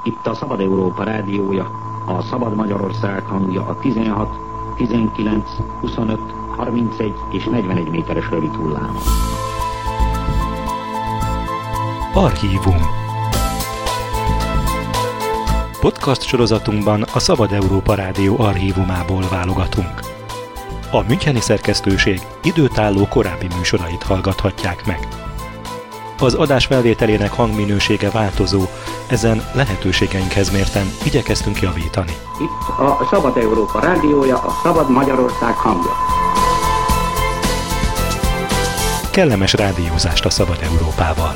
Itt a Szabad Európa rádiója, a Szabad Magyarország hangja a 16, 19, 25, 31 és 41 méteres rövid hullámon. Archívum. Podcast sorozatunkban a Szabad Európa Rádió archívumából válogatunk. A müncheni szerkesztőség időtálló korábbi műsorait hallgathatják meg. Az adás felvételének hangminősége változó, ezen lehetőségeinkhez mérten igyekeztünk javítani. Itt a Szabad Európa rádiója, a Szabad Magyarország hangja. Kellemes rádiózást a Szabad Európával!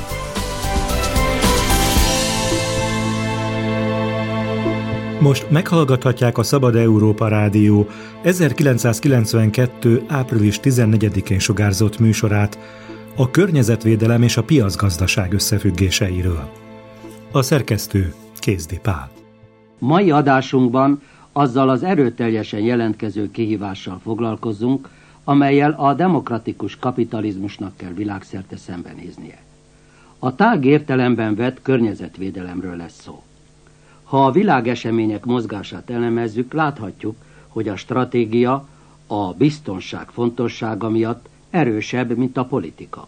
Most meghallgathatják a Szabad Európa Rádió 1992. április 14-én sugárzott műsorát a környezetvédelem és a piacgazdaság összefüggéseiről. A szerkesztő Kézdi Pál. Mai adásunkban azzal az erőteljesen jelentkező kihívással foglalkozunk, amellyel a demokratikus kapitalizmusnak kell világszerte szembenéznie. A tág értelemben vett környezetvédelemről lesz szó. Ha a világesemények mozgását elemezzük, láthatjuk, hogy a stratégia a biztonság fontossága miatt erősebb, mint a politika.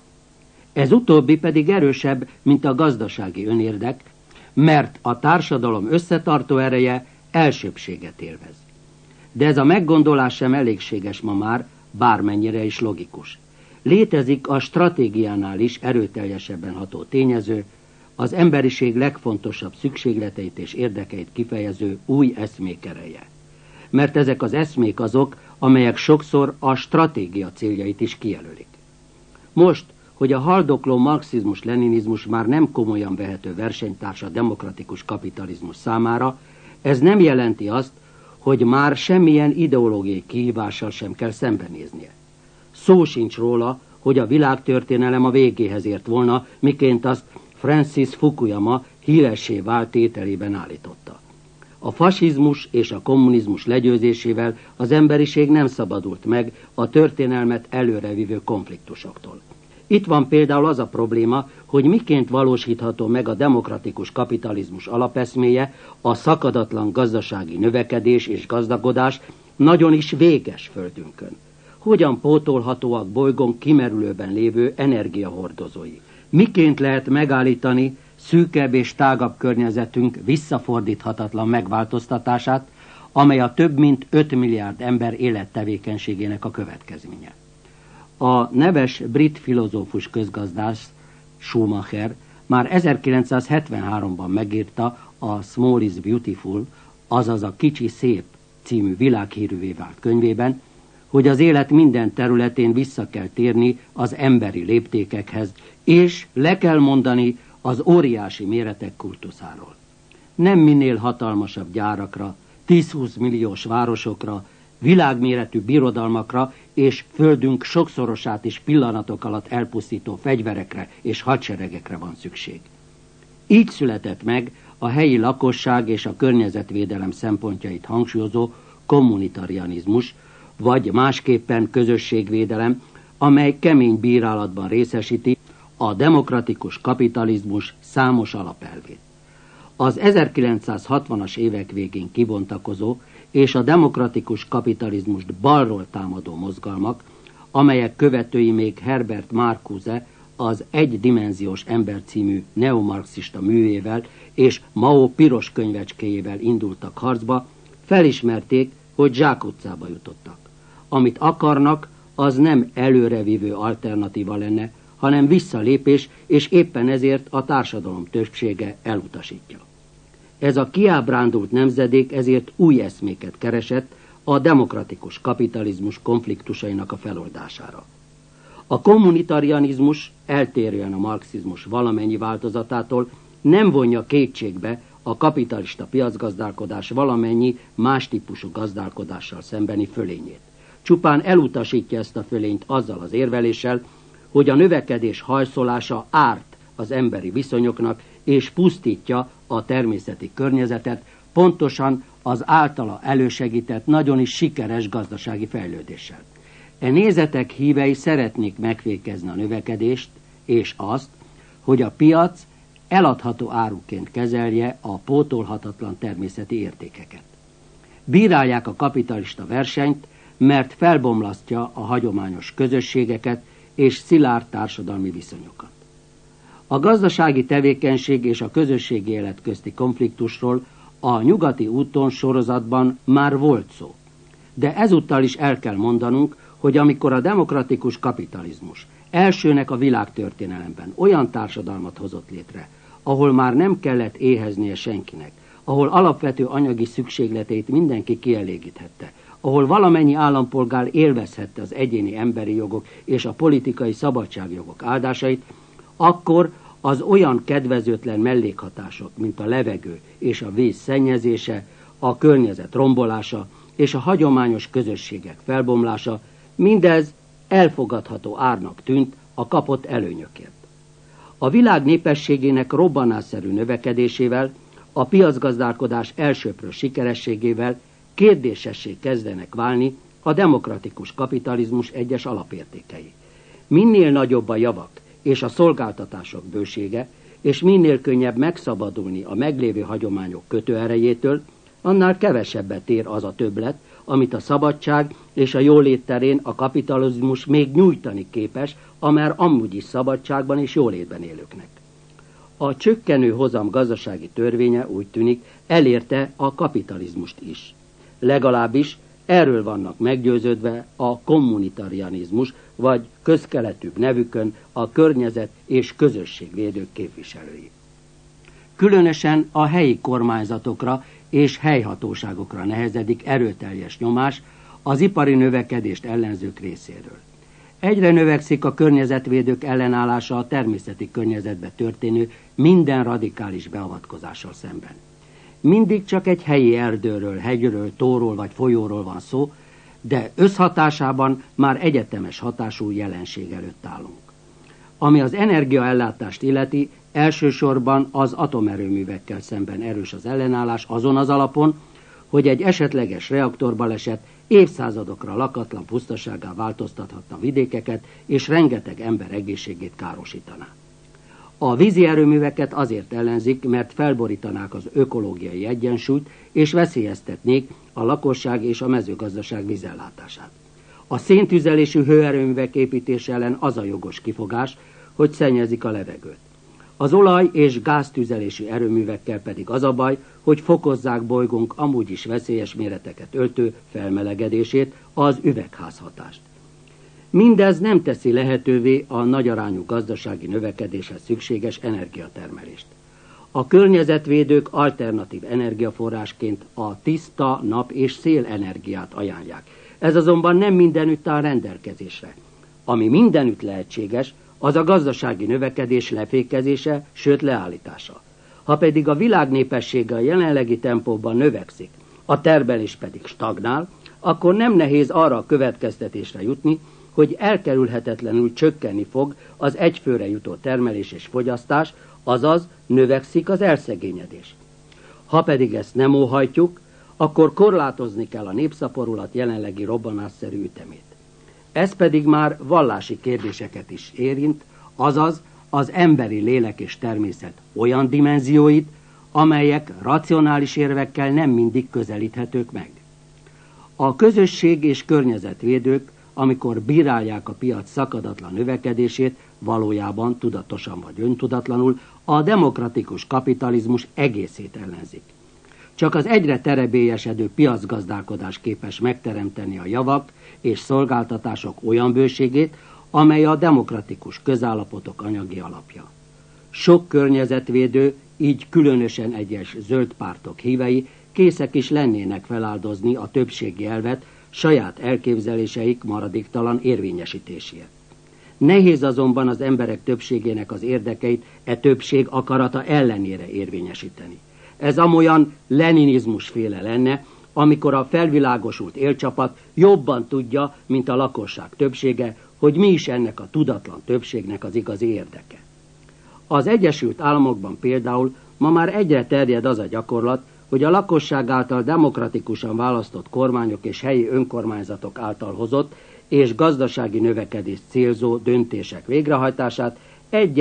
Ez utóbbi pedig erősebb, mint a gazdasági önérdek, mert a társadalom összetartó ereje elsőbbséget élvez. De ez a meggondolás sem elégséges ma már, bármennyire is logikus. Létezik a stratégiánál is erőteljesebben ható tényező, az emberiség legfontosabb szükségleteit és érdekeit kifejező új eszmék ereje. Mert ezek az eszmék azok, amelyek sokszor a stratégia céljait is kijelölik. Most, hogy a haldokló marxizmus-leninizmus már nem komolyan vehető versenytárs a demokratikus kapitalizmus számára, ez nem jelenti azt, hogy már semmilyen ideológiai kihívással sem kell szembenéznie. Szó sincs róla, hogy a világtörténelem a végéhez ért volna, miként azt Francis Fukuyama híressé vált tételében állította. A fasizmus és a kommunizmus legyőzésével az emberiség nem szabadult meg a történelmet előrevívő konfliktusoktól. Itt van például az a probléma, hogy miként valósítható meg a demokratikus kapitalizmus alapeszméje, a szakadatlan gazdasági növekedés és gazdagodás nagyon is véges földünkön. Hogyan pótolhatóak bolygónk kimerülőben lévő energiahordozói? Miként lehet megállítani szűkebb és tágabb környezetünk visszafordíthatatlan megváltoztatását, amely a több mint 5 milliárd ember élettevékenységének a következménye? A neves brit filozófus közgazdász Schumacher már 1973-ban megírta a Small is Beautiful, azaz a Kicsi szép című világhírűvé vált könyvében, hogy az élet minden területén vissza kell térni az emberi léptékekhez, és le kell mondani az óriási méretek kultuszáról. Nem minél hatalmasabb gyárakra, 10-20 milliós városokra, világméretű birodalmakra és földünk sokszorosát is pillanatok alatt elpusztító fegyverekre és hadseregekre van szükség. Így született meg a helyi lakosság és a környezetvédelem szempontjait hangsúlyozó kommunitarianizmus, vagy másképpen közösségvédelem, amely kemény bírálatban részesíti a demokratikus kapitalizmus számos alapelvét. Az 1960-as évek végén kibontakozó és a demokratikus kapitalizmust balról támadó mozgalmak, amelyek követői még Herbert Marcuse az Egydimenziós ember című neomarxista művével és Mao piros könyvecskéjével indultak harcba, felismerték, hogy zsákutcába jutottak. Amit akarnak, az nem előrevívő alternatíva lenne, hanem visszalépés, és éppen ezért a társadalom többsége elutasítja. Ez a kiábrándult nemzedék ezért új eszméket keresett a demokratikus kapitalizmus konfliktusainak a feloldására. A kommunitarianizmus, eltérően a marxizmus valamennyi változatától, nem vonja kétségbe a kapitalista piacgazdálkodás valamennyi más típusú gazdálkodással szembeni fölényét. Csupán elutasítja ezt a fölényt azzal az érveléssel, hogy a növekedés hajszolása árt az emberi viszonyoknak és pusztítja a természeti környezetet, pontosan az általa elősegített, nagyon is sikeres gazdasági fejlődéssel. E nézetek hívei szeretnék megfékezni a növekedést, és azt, hogy a piac eladható áruként kezelje a pótolhatatlan természeti értékeket. Bírálják a kapitalista versenyt, mert felbomlasztja a hagyományos közösségeket és szilárd társadalmi viszonyokat. A gazdasági tevékenység és a közösségi élet közti konfliktusról a Nyugati úton sorozatban már volt szó. De ezúttal is el kell mondanunk, hogy amikor a demokratikus kapitalizmus elsőnek a világtörténelemben olyan társadalmat hozott létre, ahol már nem kellett éheznie senkinek, ahol alapvető anyagi szükségleteit mindenki kielégíthette, ahol valamennyi állampolgár élvezhette az egyéni emberi jogok és a politikai szabadságjogok áldásait, akkor az olyan kedvezőtlen mellékhatások, mint a levegő és a víz szennyezése, a környezet rombolása és a hagyományos közösségek felbomlása, mindez elfogadható árnak tűnt a kapott előnyökért. A világ népességének robbanásszerű növekedésével, a piacgazdálkodás elsöprő sikerességével kérdésessé kezdenek válni a demokratikus kapitalizmus egyes alapértékei. Minél nagyobb a javak és a szolgáltatások bősége, és minél könnyebb megszabadulni a meglévő hagyományok kötőerejétől, annál kevesebbet ér az a többlet, amit a szabadság és a jólét terén a kapitalizmus még nyújtani képes a már amúgy is szabadságban és jólétben élőknek. A csökkenő hozam gazdasági törvénye úgy tűnik elérte a kapitalizmust is. Legalábbis erről vannak meggyőződve a kommunitarianizmus, vagy közkeletűbb nevükön a környezet és közösségvédők képviselői. Különösen a helyi kormányzatokra és helyhatóságokra nehezedik erőteljes nyomás az ipari növekedést ellenzők részéről. Egyre növekszik a környezetvédők ellenállása a természeti környezetbe történő minden radikális beavatkozással szemben. Mindig csak egy helyi erdőről, hegyről, tóról vagy folyóról van szó, de összhatásában már egyetemes hatású jelenség előtt állunk. Ami az energiaellátást illeti, elsősorban az atomerőművekkel szemben erős az ellenállás azon az alapon, hogy egy esetleges reaktorbaleset évszázadokra lakatlan pusztasággá változtathatna vidékeket, és rengeteg ember egészségét károsítaná. A vízi erőműveket azért ellenzik, mert felborítanák az ökológiai egyensúlyt, és veszélyeztetnék a lakosság és a mezőgazdaság vízellátását. A széntüzelésű hőerőművek építése ellen az a jogos kifogás, hogy szennyezik a levegőt. Az olaj- és gáztüzelésű erőművekkel pedig az a baj, hogy fokozzák bolygónk amúgy is veszélyes méreteket öltő felmelegedését, az üvegházhatást. Mindez nem teszi lehetővé a nagyarányú gazdasági növekedéshez szükséges energiatermelést. A környezetvédők alternatív energiaforrásként a tiszta nap- és szélenergiát ajánlják. Ez azonban nem mindenütt áll rendelkezésre. Ami mindenütt lehetséges, az a gazdasági növekedés lefékezése, sőt leállítása. Ha pedig a világ népessége a jelenlegi tempóban növekszik, a termelés pedig stagnál, akkor nem nehéz arra a következtetésre jutni, hogy elkerülhetetlenül csökkenni fog az egyfőre jutó termelés és fogyasztás, azaz növekszik az elszegényedés. Ha pedig ezt nem óhajtjuk, akkor korlátozni kell a népszaporulat jelenlegi robbanásszerű ütemét. Ez pedig már vallási kérdéseket is érint, azaz az emberi lélek és természet olyan dimenzióit, amelyek racionális érvekkel nem mindig közelíthetők meg. A közösség és környezetvédők, amikor bírálják a piac szakadatlan növekedését, valójában tudatosan vagy öntudatlanul a demokratikus kapitalizmus egészét ellenzik. Csak az egyre terebélyesedő piacgazdálkodás képes megteremteni a javak és szolgáltatások olyan bőségét, amely a demokratikus közállapotok anyagi alapja. Sok környezetvédő, így különösen egyes zöld pártok hívei készek is lennének feláldozni a többségi elvet saját elképzeléseik maradéktalan érvényesítéséért. Nehéz azonban az emberek többségének az érdekeit többség akarata ellenére érvényesíteni. Ez amolyan leninizmusféle lenne, amikor a felvilágosult élcsapat jobban tudja, mint a lakosság többsége, hogy mi is ennek a tudatlan többségnek az igazi érdeke. Az Egyesült Államokban például ma már egyre terjed az a gyakorlat, hogy a lakosság által demokratikusan választott kormányok és helyi önkormányzatok által hozott és gazdasági növekedést célzó döntések végrehajtását egyes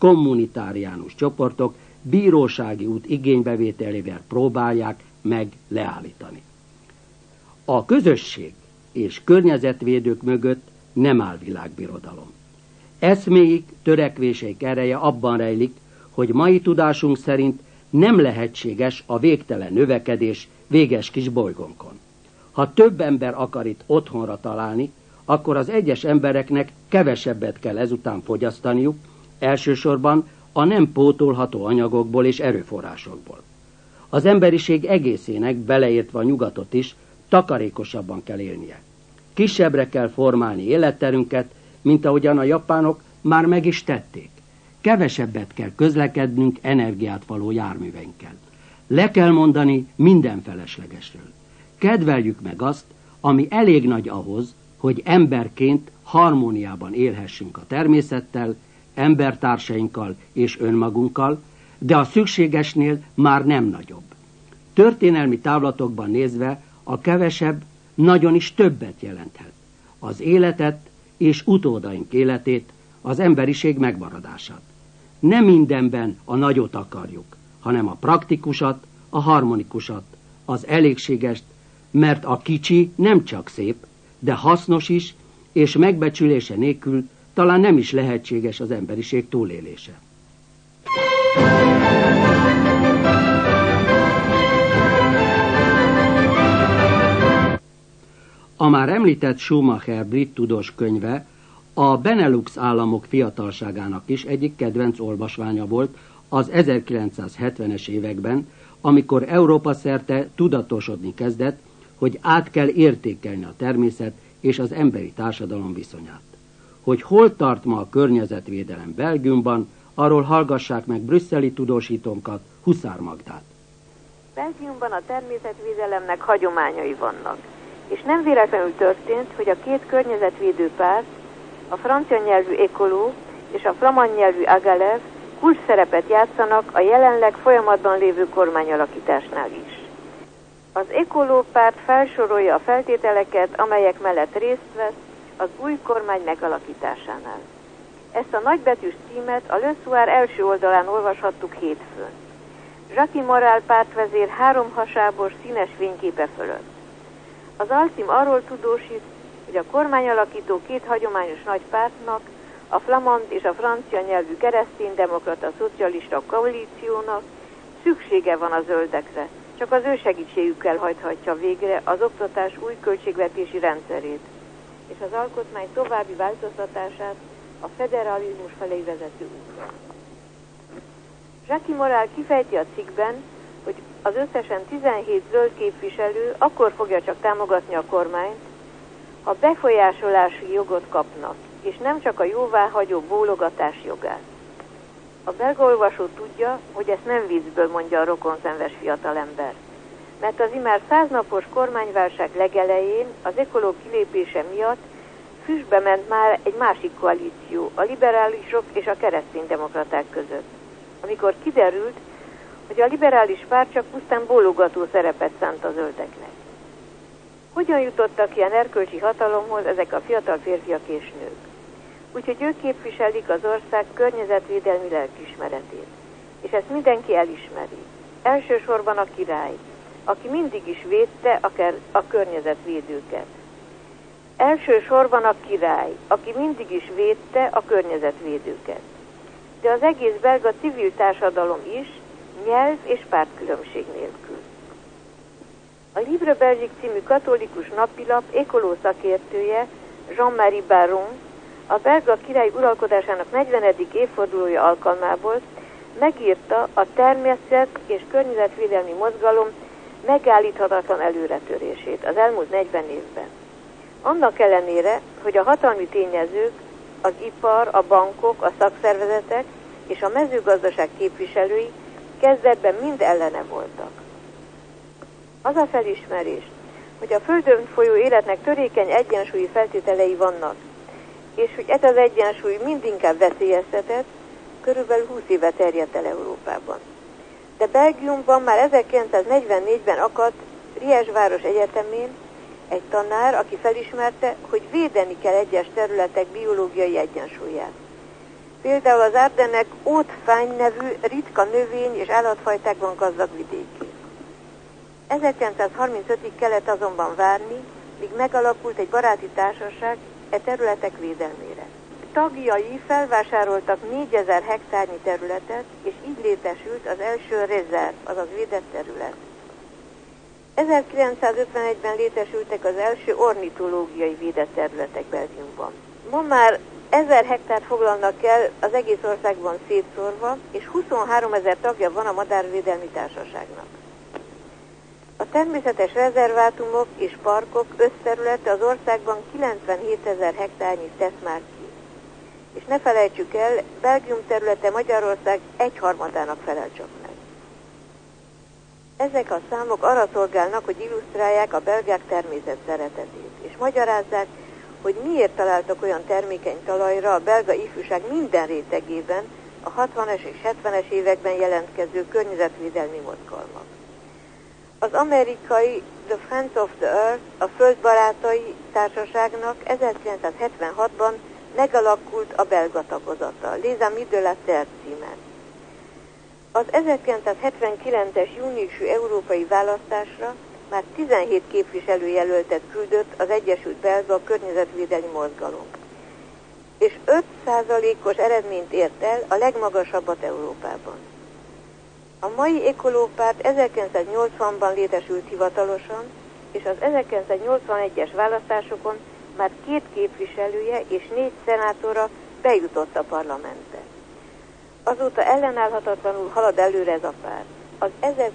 kommunitáriánus csoportok bírósági út igénybevételével próbálják meg leállítani. A közösség és környezetvédők mögött nem áll világbirodalom. Eszméik, törekvéseik ereje abban rejlik, hogy mai tudásunk szerint nem lehetséges a végtelen növekedés véges kis bolygónkon. Ha több ember akar itt otthonra találni, akkor az egyes embereknek kevesebbet kell ezután fogyasztaniuk, elsősorban a nem pótolható anyagokból és erőforrásokból. Az emberiség egészének, beleértve a nyugatot is, takarékosabban kell élnie. Kisebbre kell formálni életterünket, mint ahogyan a japánok már meg is tették. Kevesebbet kell közlekednünk energiát való járműveinkkel. Le kell mondani minden feleslegesről. Kedveljük meg azt, ami elég nagy ahhoz, hogy emberként harmóniában élhessünk a természettel, embertársainkkal és önmagunkkal, de a szükségesnél már nem nagyobb. Történelmi távlatokban nézve a kevesebb nagyon is többet jelenthet. Az életet és utódaink életét, az emberiség megmaradását. Nem mindenben a nagyot akarjuk, hanem a praktikusat, a harmonikusat, az elégségest, mert a kicsi nem csak szép, de hasznos is, és megbecsülése nélkül talán nem is lehetséges az emberiség túlélése. A már említett Schumacher brit tudós könyve a Benelux államok fiatalságának is egyik kedvenc olvasmánya volt az 1970-es években, amikor Európa szerte tudatosodni kezdett, hogy át kell értékelni a természet és az emberi társadalom viszonyát. Hogy hol tart ma a környezetvédelem Belgiumban, arról hallgassák meg brüsszeli tudósítónkat, Huszár Magdát. Belgiumban a természetvédelemnek hagyományai vannak, és nem véletlenül történt, hogy a két környezetvédő párt, a francia nyelvű Écolo és a flamand nyelvű Agalev kulcs szerepet játszanak a jelenleg folyamatban lévő kormányalakításnál is. Az Écolo párt felsorolja a feltételeket, amelyek mellett részt vesz az új kormány megalakításánál. Ezt a nagybetűs címet a Le Soir első oldalán olvashattuk hétfőn. Jacques Morel pártvezér három hasábos színes fényképe fölött. Az alcím arról tudósít, hogy a kormányalakító két hagyományos nagy pártnak, a flamand és a francia nyelvű kereszténydemokrata szocialista koalíciónak szüksége van a zöldekre, csak az ő segítségükkel hajthatja végre az oktatás új költségvetési rendszerét, és az alkotmány további változtatását a federalizmus felé vezető útra. Jacques Morel kifejti a cikkben, hogy az összesen 17 zöld képviselő akkor fogja csak támogatni a kormányt, ha befolyásolási jogot kapnak, és nem csak a jóváhagyó bólogatás jogát. A belga olvasó tudja, hogy ezt nem viccből mondja a rokonszenves fiatalember, mert az immár 100 napos kormányválság legelején az Écolo kilépése miatt füstbe ment már egy másik koalíció, a liberálisok és a kereszténydemokraták között, amikor kiderült, hogy a liberális párt csak pusztán bólogató szerepet szánt a zöldeknek. Hogyan jutottak ilyen erkölcsi hatalomhoz ezek a fiatal férfiak és nők? Úgyhogy ők képviselik az ország környezetvédelmi lelkiismeretét. És ezt mindenki elismeri. Elsősorban a király, aki mindig is védte a környezetvédőket. Elsősorban a király, aki mindig is védte a környezetvédőket. De az egész belga civil társadalom is, nyelv és pártkülönbség nélkül. A Libre Belgique című katolikus napilap Écolo szakértője, Jean-Marie Baron, a belga király uralkodásának 40. évfordulója alkalmából megírta a természet és környezetvédelmi mozgalom megállíthatatlan előretörését az elmúlt 40 évben. Annak ellenére, hogy a hatalmi tényezők, az ipar, a bankok, a szakszervezetek és a mezőgazdaság képviselői kezdetben mind ellene voltak. Az a felismerés, hogy a Földön folyó életnek törékeny egyensúlyi feltételei vannak, és hogy ez az egyensúly mindinkább veszélyeztetett, körülbelül 20 éve terjedt el Európában. De Belgiumban már 1944-ben akadt Liège város egyetemén egy tanár, aki felismerte, hogy védeni kell egyes területek biológiai egyensúlyát. Például az Ardennek Haute-Fagne nevű ritka növény- és állatfajtákban gazdag vidékén. 1935-ig kellett azonban várni, míg megalakult egy baráti társaság e területek védelmére. Tagjai felvásároltak 4000 hektárnyi területet, és így létesült az első rezerv, azaz védett terület. 1951-ben létesültek az első ornitológiai védett területek Belgiumban. Ma már 1000 hektárt foglalnak el az egész országban szétszórva, és 23 000 tagja van a Madárvédelmi Társaságnak. A természetes rezervátumok és parkok összterülete az országban 97 000 hektárnyit tesz már ki. És ne felejtsük el, Belgium területe Magyarország 1/3-ának felel csak meg. Ezek a számok arra szolgálnak, hogy illusztrálják a belgák természet szeretetét, és magyarázzák, hogy miért találtak olyan termékeny talajra a belga ifjúság minden rétegében a 60-es és 70-es években jelentkező környezetvédelmi mozgalmak. Az amerikai The Friends of the Earth, a Földbarátai Társaságnak 1976-ban megalakult a belga tagozata, Les Amis de la Terre címen. Az 1979-es júniusi európai választásra már 17 képviselőjelöltet küldött az Egyesült Belga Környezetvédelmi Mozgalom, és 5%-os eredményt ért el, a legmagasabbat Európában. A mai Ekolópárt 1980-ban létesült hivatalosan, és az 1981-es választásokon már 2 képviselője és 4 szenátora bejutott a parlamentbe. Azóta ellenállhatatlanul halad előre ez a párt. Az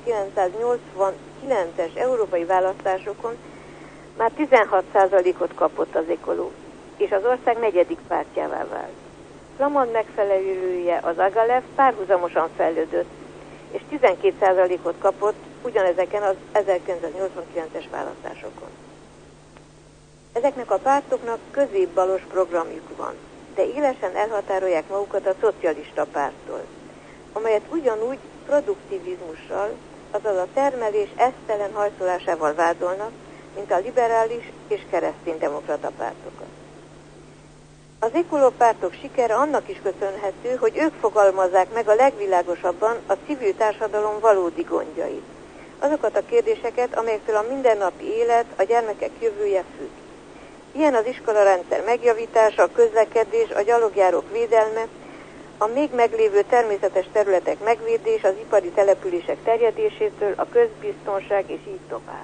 1989-es európai választásokon már 16%-ot kapott az Ekoló, és az ország 4. pártjává vált. Flamand megfelelője, az Agalev párhuzamosan fejlődött, és 12%-ot kapott ugyanezeken az 1989-es választásokon. Ezeknek a pártoknak középbalos programjuk van, de élesen elhatárolják magukat a szocialista párttól, amelyet ugyanúgy produktivizmussal, azaz a termelés esztelen hajszolásával vádolnak, mint a liberális és kereszténydemokrata pártokat. Az ekolópártok sikere annak is köszönhető, hogy ők fogalmazzák meg a legvilágosabban a civil társadalom valódi gondjait. Azokat a kérdéseket, amelyektől a mindennapi élet, a gyermekek jövője függ. Ilyen az iskolarendszer megjavítása, a közlekedés, a gyalogjárók védelme, a még meglévő természetes területek megvédés, az ipari települések terjedésétől, a közbiztonság és így tovább.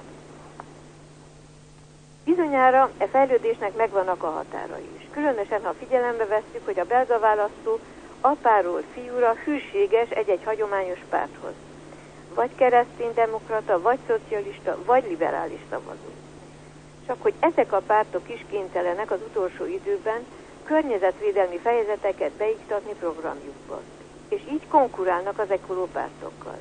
Bizonyára e fejlődésnek megvannak a határai is. Különösen, ha figyelembe vesszük, hogy a belga választó apáról fiúra hűséges egy-egy hagyományos párthoz. Vagy kereszténydemokrata, vagy szocialista, vagy liberális szavazó. Csak hogy ezek a pártok is kénytelenek az utolsó időben környezetvédelmi fejezeteket beiktatni programjukba, és így konkurálnak az ekolópártokkal.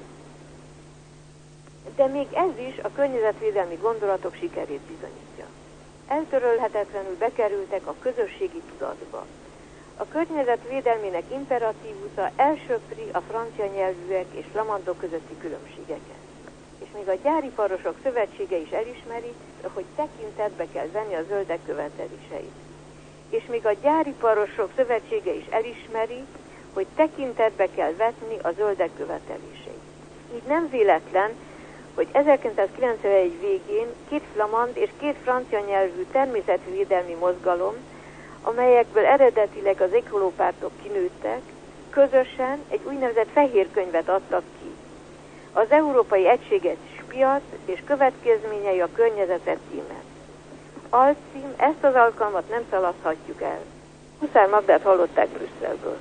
De még ez is a környezetvédelmi gondolatok sikerét bizonyítja. Eltörölhetetlenül bekerültek a közösségi tudatba. A környezetvédelmének imperatívusza elsöpri a francia nyelvűek és flamandok közötti különbségeket. És még a gyáriparosok szövetsége is elismeri, hogy tekintetbe kell venni a zöldek követeléseit. És még a gyáriparosok szövetsége is elismeri, hogy tekintetbe kell vetni a zöldek követeléseit. Így nem véletlen, hogy 1991 végén 2 flamand és 2 francia nyelvű természetvédelmi mozgalom, amelyekből eredetileg az ekolópártok kinőttek, közösen egy úgynevezett fehér könyvet adtak ki. Az Európai Egységes Piac és következményei a környezetet címen. Alcím, ezt az alkalmat nem szaladhatjuk el. Huszár Magdát hallották Brüsszelből.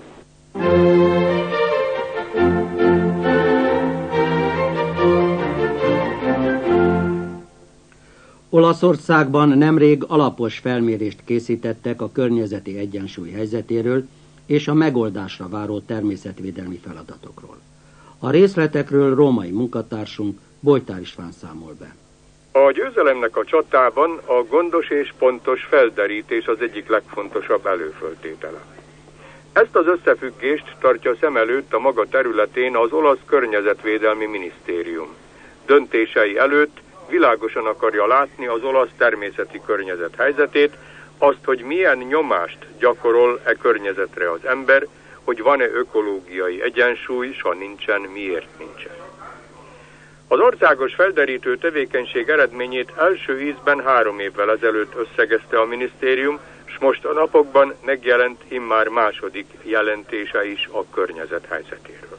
Olaszországban nemrég alapos felmérést készítettek a környezeti egyensúly helyzetéről és a megoldásra váró természetvédelmi feladatokról. A részletekről római munkatársunk Bojtár István számol be. A győzelemnek a csatában a gondos és pontos felderítés az egyik legfontosabb előföltétele. Ezt az összefüggést tartja szem előtt a maga területén az olasz környezetvédelmi minisztérium. Döntései előtt világosan akarja látni az olasz természeti környezet helyzetét, azt, hogy milyen nyomást gyakorol e környezetre az ember, hogy van-e ökológiai egyensúly, s ha nincsen, miért nincsen. Az országos felderítő tevékenység eredményét első ízben 3 évvel ezelőtt összegezte a minisztérium, s most a napokban megjelent immár második jelentése is a környezet helyzetéről.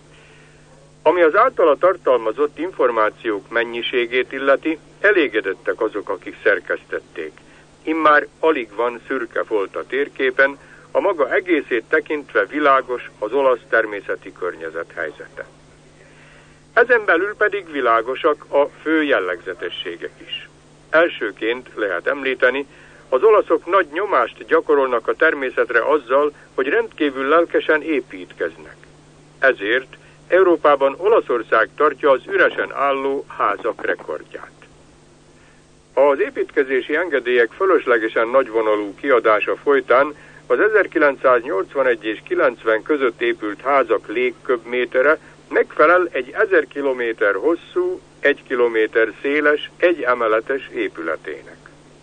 Ami az általa tartalmazott információk mennyiségét illeti, elégedettek azok, akik szerkesztették. Immár alig van szürke folt a térképen, a maga egészét tekintve világos az olasz természeti környezet helyzete. Ezen belül pedig világosak a fő jellegzetességek is. Elsőként lehet említeni, az olaszok nagy nyomást gyakorolnak a természetre azzal, hogy rendkívül lelkesen építkeznek. Ezért Európában Olaszország tartja az üresen álló házak rekordját. Az építkezési engedélyek fölöslegesen nagyvonalú kiadása folytán az 1981 és 90 között épült házak légköbmétere megfelel egy 1000 kilométer hosszú, 1 kilométer széles, 1 emeletes épületének.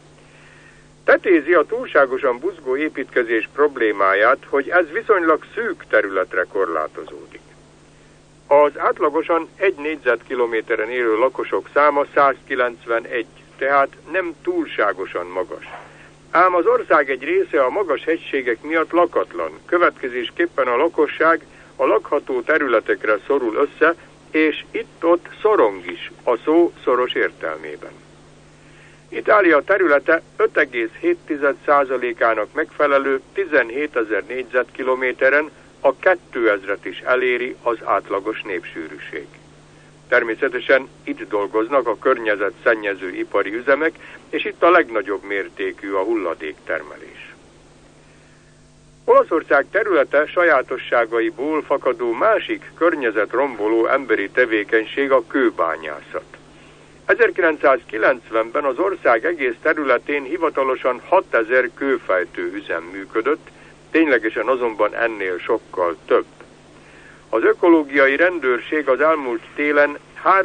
Tetézi a túlságosan buzgó építkezés problémáját, hogy ez viszonylag szűk területre korlátozódik. Az átlagosan 1 négyzetkilométeren élő lakosok száma 191, tehát nem túlságosan magas. Ám az ország egy része a magas hegységek miatt lakatlan, következésképpen a lakosság a lakható területekre szorul össze, és itt-ott szorong is, a szó szoros értelmében. Itália területe 5,7%-ának megfelelő 17.000 négyzetkilométeren a 2000-et is eléri az átlagos népsűrűség. Természetesen itt dolgoznak a környezetszennyező ipari üzemek, és itt a legnagyobb mértékű a hulladéktermelés. Olaszország területe sajátosságaiból fakadó másik környezetromboló emberi tevékenység a kőbányászat. 1990-ben az ország egész területén hivatalosan 6000 kőfejtő üzem működött, ténylegesen azonban ennél sokkal több. Az ökológiai rendőrség az elmúlt télen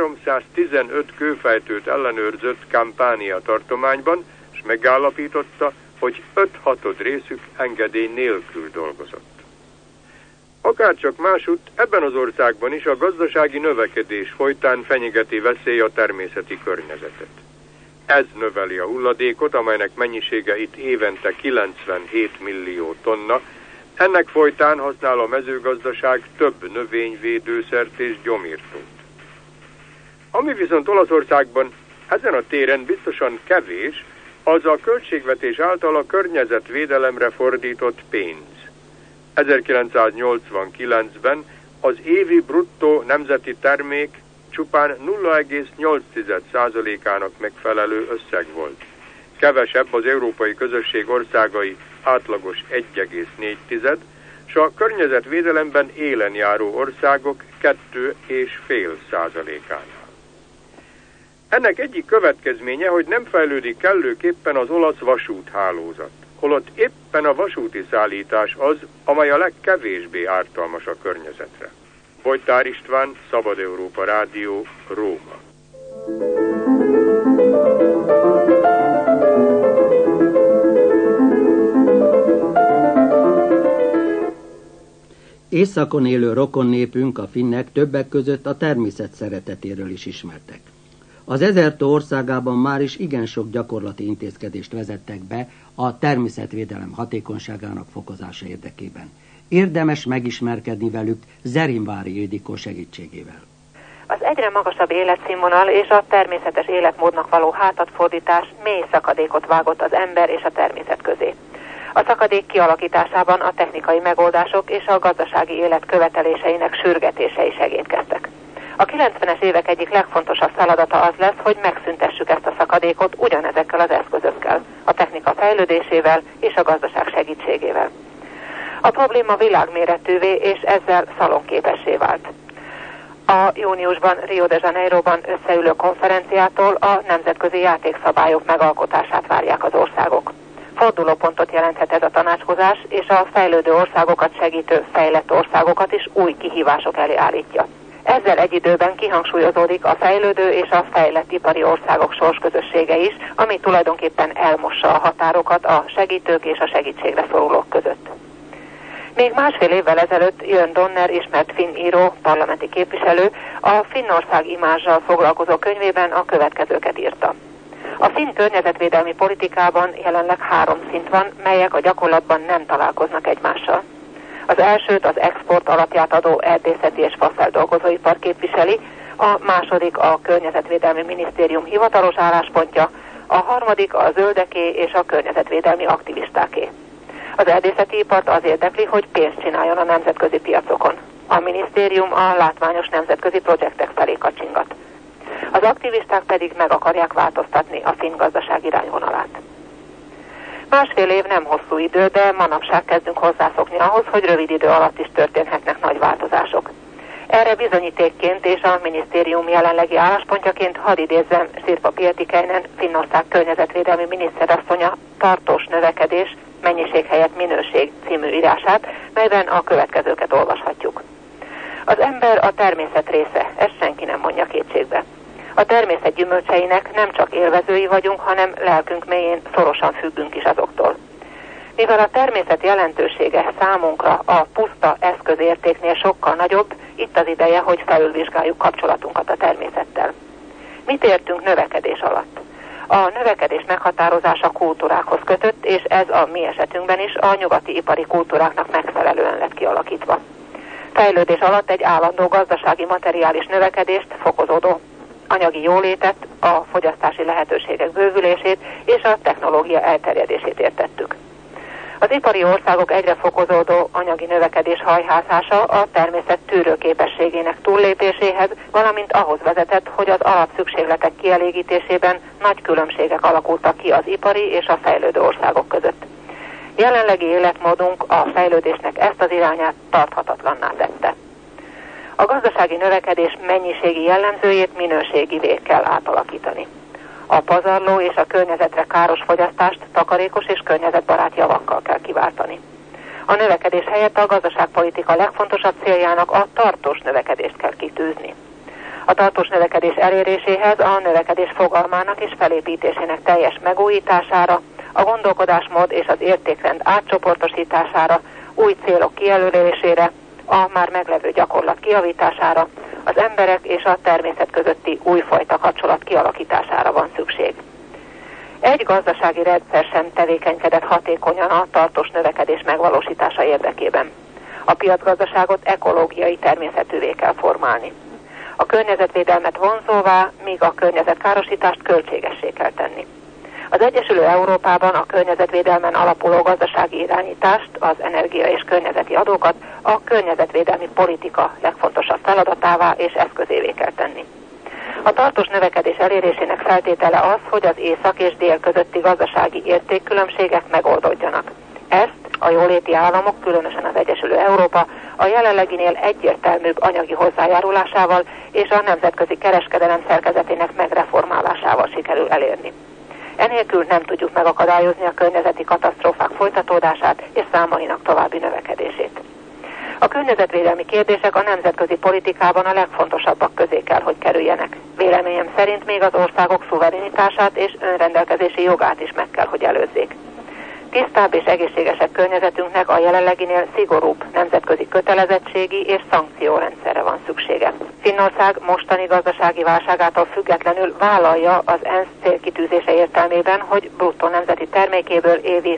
315 kőfejtőt ellenőrzött Campania tartományban, és megállapította, hogy 5/6 részük engedély nélkül dolgozott. Akárcsak másutt, ebben az országban is a gazdasági növekedés folytán fenyegeti veszély a természeti környezetet. Ez növeli a hulladékot, amelynek mennyisége itt évente 97 millió tonna, ennek folytán használ a mezőgazdaság több növényvédőszert és gyomírtót. Ami viszont Olaszországban ezen a téren biztosan kevés, az a költségvetés által a környezetvédelemre fordított pénz. 1989-ben az évi bruttó nemzeti termék csupán 0,8%-ának megfelelő összeg volt. Kevesebb az európai közösség országai átlagos 1,4, s a környezetvédelemben élen járó országok 2,5%-ánál. Ennek egyik következménye, hogy nem fejlődik kellőképpen az olasz vasúthálózat, holott éppen a vasúti szállítás az, amely a legkevésbé ártalmas a környezetre. Bojtár István, Szabad Európa Rádió, Róma. Északon élő rokonnépünk, a finnek többek között a természet szeretetéről is ismertek. Az Ezertó országában már is igen sok gyakorlati intézkedést vezettek be a természetvédelem hatékonyságának fokozása érdekében. Érdemes megismerkedni velük Zerinvári Ildikó segítségével. Az egyre magasabb életszínvonal és a természetes életmódnak való hátatfordítás mély szakadékot vágott az ember és a természet közé. A szakadék kialakításában a technikai megoldások és a gazdasági élet követeléseinek sürgetései segítkeztek. A 90-es évek egyik legfontosabb feladata az lesz, hogy megszüntessük ezt a szakadékot ugyanezekkel az eszközökkel, a technika fejlődésével és a gazdaság segítségével. A probléma világméretűvé és ezzel szalonképessé vált. A júniusban Rio de Janeiroban összeülő konferenciától a nemzetközi játékszabályok megalkotását várják az országok. Fordulópontot jelenthet ez a tanácskozás, és a fejlődő országokat segítő fejlett országokat is új kihívások elé állítja. Ezzel egy időben kihangsúlyozódik a fejlődő és a fejlett ipari országok sorsközössége is, ami tulajdonképpen elmossa a határokat a segítők és a segítségre szorulók között. Még másfél évvel ezelőtt Jörn Donner, ismert finn író, parlamenti képviselő, a Finnország imázsal foglalkozó könyvében a következőket írta. A finn környezetvédelmi politikában jelenleg 3 szint van, melyek a gyakorlatban nem találkoznak egymással. Az elsőt az export alapját adó erdészeti és fafeldolgozóipar képviseli, a második a Környezetvédelmi Minisztérium hivatalos álláspontja, a harmadik a zöldeké és a környezetvédelmi aktivistáké. Az erdészeti ipart az érdekli, hogy pénzt csináljon a nemzetközi piacokon. A minisztérium a látványos nemzetközi projektek felé kacsingat. Az aktivisták pedig meg akarják változtatni a finn gazdaság irányvonalát. Másfél év nem hosszú idő, de manapság kezdünk hozzászokni ahhoz, hogy rövid idő alatt is történhetnek nagy változások. Erre bizonyítékként és a minisztérium jelenlegi álláspontjaként hadd idézzem Sirpa Pietikäinen, Finnország környezetvédelmi miniszterasszonya tartós növekedés, mennyiség helyett minőség című írását, melyben a következőket olvashatjuk. Az ember a természet része, ezt senki nem mondja kétségbe. A természet gyümölcseinek nem csak élvezői vagyunk, hanem lelkünk mélyén szorosan függünk is azoktól. Mivel a természet jelentősége számunkra a puszta eszközértéknél sokkal nagyobb, itt az ideje, hogy felülvizsgáljuk kapcsolatunkat a természettel. Mit értünk növekedés alatt? A növekedés meghatározása kultúrákhoz kötött, és ez a mi esetünkben is a nyugati ipari kultúráknak megfelelően lett kialakítva. Fejlődés alatt egy állandó gazdasági materiális növekedést, fokozódó anyagi jólétet, a fogyasztási lehetőségek bővülését és a technológia elterjedését értettük. Az ipari országok egyre fokozódó anyagi növekedés hajhászása a természet tűrőképességének túllépéséhez, valamint ahhoz vezetett, hogy az alapszükségletek kielégítésében nagy különbségek alakultak ki az ipari és a fejlődő országok között. Jelenlegi életmódunk a fejlődésnek ezt az irányát tarthatatlanná tette. A gazdasági növekedés mennyiségi jellemzőjét minőségivé kell átalakítani. A pazarló és a környezetre káros fogyasztást takarékos és környezetbarát javakkal kell kiváltani. A növekedés helyett a gazdaságpolitika legfontosabb céljának a tartós növekedést kell kitűzni. A tartós növekedés eléréséhez a növekedés fogalmának és felépítésének teljes megújítására, a gondolkodásmód és az értékrend átcsoportosítására, új célok kijelölésére, a már meglevő gyakorlat kijavítására, az emberek és a természet közötti újfajta kapcsolat kialakítására van szükség. Egy gazdasági rendszer sem tevékenykedett hatékonyan a tartós növekedés megvalósítása érdekében. A piacgazdaságot ekológiai természetűvé kell formálni. A környezetvédelmet vonzóvá, míg a környezetkárosítást költségessé kell tenni. Az Egyesülő Európában a környezetvédelmen alapuló gazdasági irányítást, az energia és környezeti adókat a környezetvédelmi politika legfontosabb feladatává és eszközévé kell tenni. A tartós növekedés elérésének feltétele az, hogy az észak és dél közötti gazdasági értékkülönbségek megoldódjanak. Ezt a jóléti államok, különösen az Egyesülő Európa, a jelenleginél egyértelműbb anyagi hozzájárulásával és a nemzetközi kereskedelem szerkezetének megreformálásával sikerül elérni. Enélkül nem tudjuk megakadályozni a környezeti katasztrófák folytatódását és számainak további növekedését. A környezetvédelmi kérdések a nemzetközi politikában a legfontosabbak közé kell, hogy kerüljenek. Véleményem szerint még az országok szuverenitását és önrendelkezési jogát is meg kell, hogy előzzék. Tisztább és egészségesebb környezetünknek a jelenleginél szigorúbb nemzetközi kötelezettségi és szankciórendszerre van szüksége. Finnország mostani gazdasági válságától függetlenül vállalja az ENSZ célkitűzése értelmében, hogy bruttó nemzeti termékéből évi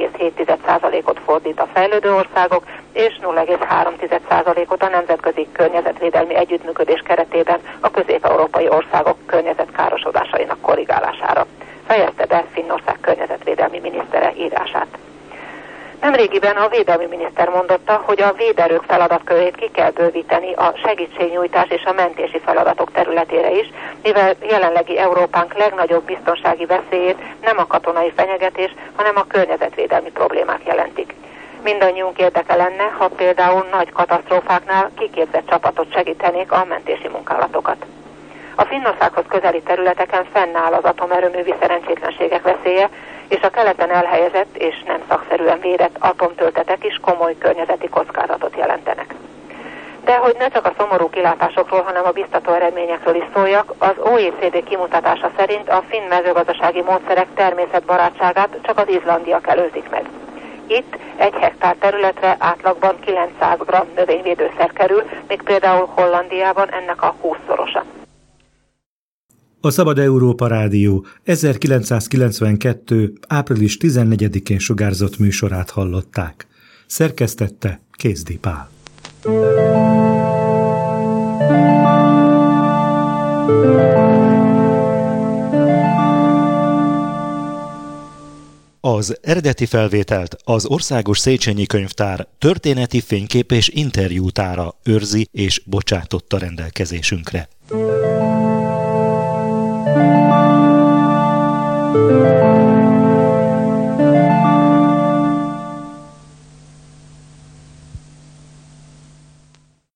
0,7%-ot fordít a fejlődő országok, és 0,3%-ot a nemzetközi környezetvédelmi együttműködés keretében a közép-európai országok környezetkárosodásainak korrigálására. Fejezte be Finnország környezetvédelmi minisztere írását. Nemrégiben a védelmi miniszter mondotta, hogy a véderők feladatkörét ki kell bővíteni a segítségnyújtás és a mentési feladatok területére is, mivel jelenlegi Európánk legnagyobb biztonsági veszélyét nem a katonai fenyegetés, hanem a környezetvédelmi problémák jelentik. Mindannyiunk érdeke lenne, ha például nagy katasztrófáknál kiképzett csapatot segítenék a mentési munkálatokat. A Finnországhoz közeli területeken fennáll az atomerőművi szerencsétlenségek veszélye, és a keleten elhelyezett és nem szakszerűen védett atomtöltetek is komoly környezeti kockázatot jelentenek. De hogy ne csak a szomorú kilátásokról, hanem a biztató eredményekről is szóljak, az OECD kimutatása szerint a finn mezőgazdasági módszerek természetbarátságát csak az izlandiak előzik meg. Itt 1 hektár területre átlagban 900 g növényvédőszer kerül, még például Hollandiában ennek a 20-szorosa. A Szabad Európa Rádió 1992. április 14-én sugárzott műsorát hallották. Szerkesztette Kézdi Pál. Az eredeti felvételt az Országos Széchenyi Könyvtár történeti fénykép és interjútára őrzi és bocsátotta rendelkezésünkre.